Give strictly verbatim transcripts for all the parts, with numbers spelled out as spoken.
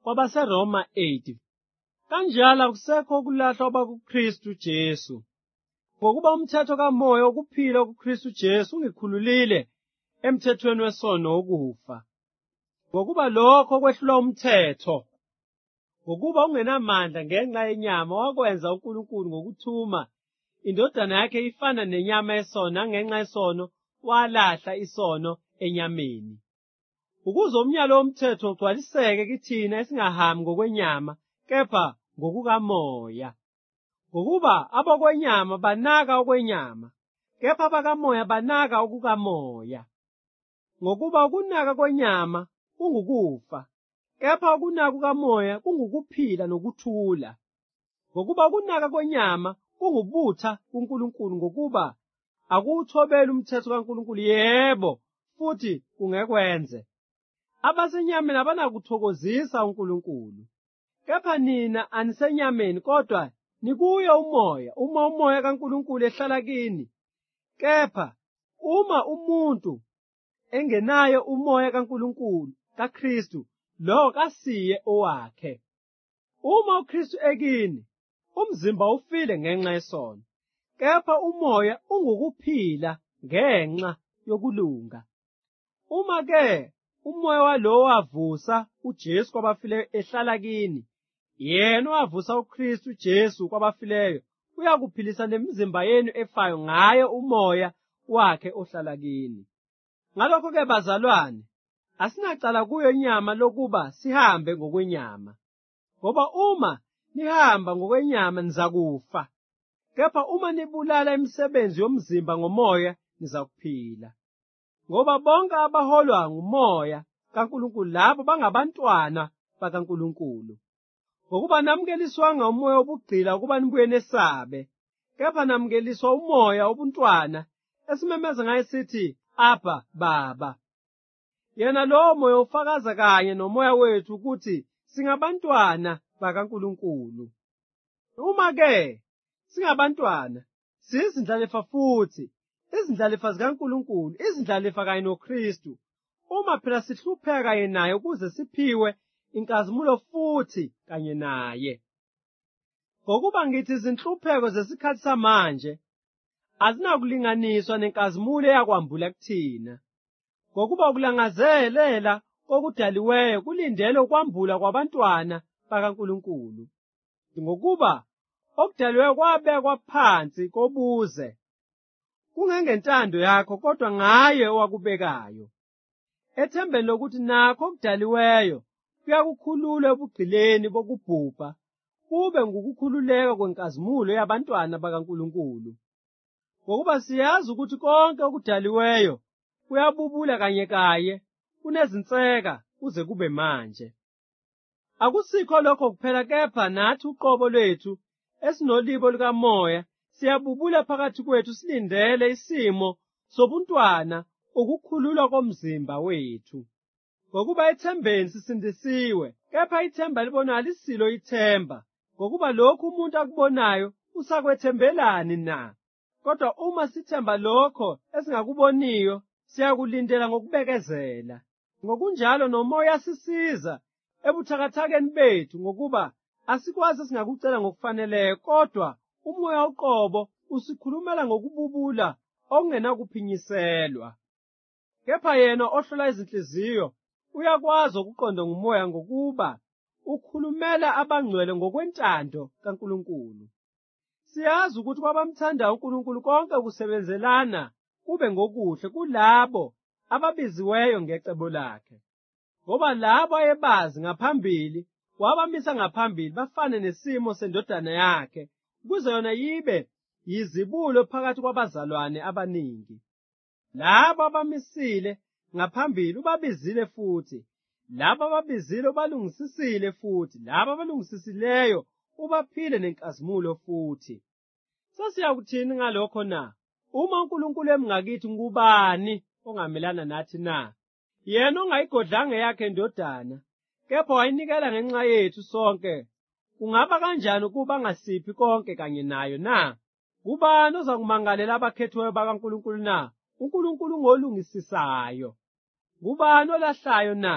kwabaseRoma eight. Kanjalo akusekho ukulahlwa kwakuKristu Jesu. Ngokuba umthetho kaMoya wokuphila kuKristu Jesu ungikhululile emthethweni wesono wokufa. Ngokuba lokho kwehlula umthetho, ngokuba ungenamandla ngenxa yenyama, wakwenza uNkulunkulu ngokuthuma indodana yakhe ifana nenyama yesono, ngenxa yesono walahla isono enyameni. Ukuze umnyalo womthetho ugcwaliseke kithina esingahambi ngokwenyama, kepha ngokukaMoya. Ngokuba abokwenyama banaka okwenyama, kepha abakaMoya banaka okukaMoya. Ngokuba ukunaka kwenyama kungukufa, kepha ukunaka kukaMoya kungukuphila nokuthula. Ngokuba ukunaka kwenyama kungubutha kuNkulunkulu, ngokuba akuwuthobeli umthetho kaNkulunkulu, yebo, futhi kungekwenze. Abasenyameni abanakuthokozisa uNkulunkulu. Kepha nina anisenyameni, kodwa nikuye umoya, uma umoya kaNkulunkulu ehlala kini. Kepha uma umuntu engenayo umoya kaNkulunkulu, kaKristu, lo kasiye owakhe. Uma uKristu ekini, umzimba ufile ngenxa yesono, kepha umoya ungukuphila ngenxa yokulunga. Uma-ke umoya walo wavusa uJesu kwabafileyo ehlala kini, yena wavusa uKristu Jesu kwabafileyo, uyakuphilisa nemizimba yenu efayo ngayo umoya wakhe ohlala kini. Ngalokho-ke bazalwane, asinacala kuyo inyama lokuba sihambe ngokwenyama. Ngoba uma nihamba ngokwenyama nizakufa, kepha uma nibulala imisebenzi yomzimba ngomoya nizakuphila. Ngoba bonke abaholwa ngumoya kaNkulunkulu labo bangabantwana bakaNkulunkulu. Ngokuba namukeliswanga umoya wobugqila ukuba nibuye nesabe, kepha namukeliswa umoya wobuntwana esimemeza ngaye sithi, Abba, Baba. Yena lowo moya ufakaza kanye nomoya wethu ukuthi singabantwana bakaNkulunkulu. Uma-ke singabantwana, siyizindlalifa futhi, izindlalifa zikaNkulunkulu, izindlalifa kanye noKristu. Uma phela sihlupheka kanye naye ukuze siphiwe inkazimulo futhi kanye naye. Ngokuba ngithi izinhlupheko zesikhathi samanje azinakulinganiswa nenkazimulo eyakwambula kuthina. Ngokuba ukulangazelela kokudaliweyo kulindele ukwambula kwabantwana bakaNkulunkulu. Ngokuba okudaliweyo kwabekwa phansi kobuze, kungengentando yakho kodwa ngaye owakubekayo, ethembeni lokuthi nakho okudaliweyo kuyakukhulula ebugqileni bokubhubha, kube ngukukhululeka kwenkazimulo yabantwana bakaNkulunkulu. Ngokuba siyazi ukuthi konke okudaliweyo kuyabubula kanye kanye kunezinseka kuze kube manje. Akusikho lokho kuphela, kepha nathi uqobo lwethu esinolibo likaMoya siyabubula phakathi kwethu silindele isimo sobuntwana, ukukhululwa komzimba wethu. Ngokuba ethembeni sisindisiwe, kepha ithemba libonwayo alisilo ithemba. Ngokuba lokhu umuntu akubonayo usakwethembelani na? Kodwa uma sithemba lokho esingakuboniyo, siyakulindela ngokubekezela. Ngokunjalo nomoya asisiza ebuthakathakeni bethu, ngokuba asikwazi singakucela ngokufaneleyo, kodwa umoya uqobo usikhulumela ngokububula okungenakuphinyiselwa. Kepha yena ohlola izinhliziyo uyakwazi ukuqonda ngumoya, ngokuba ukhulumela abangcwele ngokwentando kaNkulunkulu. Siyazi ukuthi kwabamthandayo uNkulunkulu konke kusebenzelana kube ngokuhle kulabo ababiziweyo ngecebo lakhe. Ngoba labo ayebazi ngaphambili wabamisa ngaphambili bafane nesimo sendodana yakhe, ukuze yona yibe yizibulo phakathi kwabazalwane abaningi. Labo abamisile ngaphambili ubabizile futhi, labo ababizile ubalungisisile futhi, labo abalungisisileyo ubaphile nenkazimulo futhi. Sesiyakuthini ngalokho na? Uma uNkulunkulu emngakithi ngubani ongamelana nathi na? Yena ongayigodlanga yakhe indodana, kepha wayinikela ngenxa yethu sonke, kungaba kanjani ukuba angasiphi konke kanye nayo na? Kubani ozakumangalela abakhethiweyo bakaNkulunkulu na? uNkulunkulu ngolungisisayo. Kubani olahlayo na?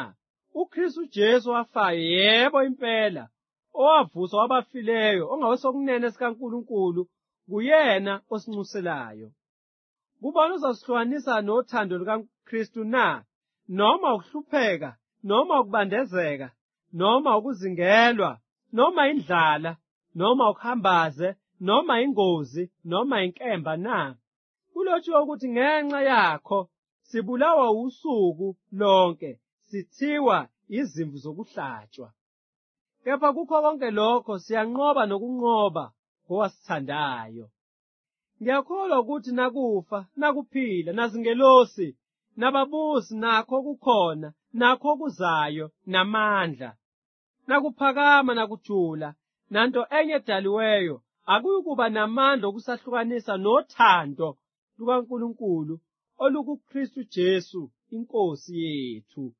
uKristu Jesu wafa, yebo impela, owavuswa wabafileyo, ongawesokunene sikaNkulunkulu, kuyena osinxuselayo. Kubani uzasihlukanisa nothando lukaKristu na? Noma ukuhlupheka, noma ukubandezeka, noma ukuzingelwa, noma indlala, noma ukuhambaze, noma ingozi, noma inkemba na? Kulotshiwe ukuthi ngenxa yakho sibulawa usuku lonke, sithiwa izimvu zokuhlatshwa. Kepha kukho konke lokho siyanqoba nokunqoba ngowasithandayo. Ngiyakholwa ukuthi nakufa, nakuphila, nazingelosi, nababusi, nakho okukhona, nakho okuzayo, namandla, nakuphakama, nakujula, nanto enye edaliweyo, akuyukuba namandla okusahlukanisa nothando lukaNkulunkulu olukuKristu Jesu, iNkosi yethu.